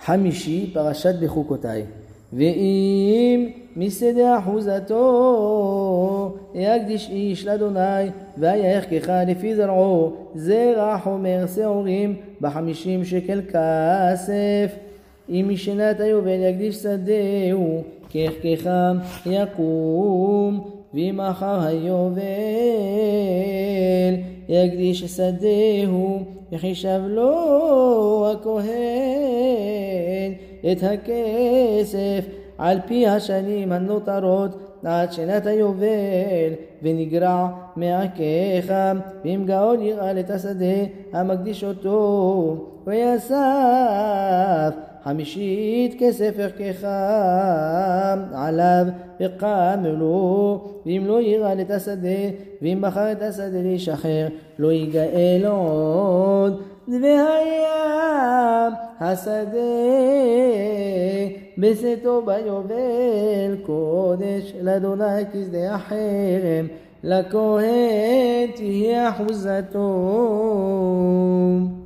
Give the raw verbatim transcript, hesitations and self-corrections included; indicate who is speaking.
Speaker 1: חמישי, פרשת בחוקותיי. ואם משדה אחוזתו יקדיש איש לאדוני ויחכך לפי זרעו זרע חומר שעורים בחמישים שקל כסף. אם משנת היובל יקדיש שדהו כחכך יקום, ואם אחר היובל יקדיש שדהו יחישב לו הכהן את הכסף על פי השנים הנותרות עד שנת היובל, ונגרע מעקיך. ואם גאון יראה את השדה המקדיש אותו ויאסף חמישית כסף ערכך עליו וקם לו. ואם לא יראה את השדה ואם בחר את השדה להישחרר לא יגאל עוד. והיה השדה בשאתו ביובל קודש לאדוני כשדה החרם, לכהן תהיה אחוזתו.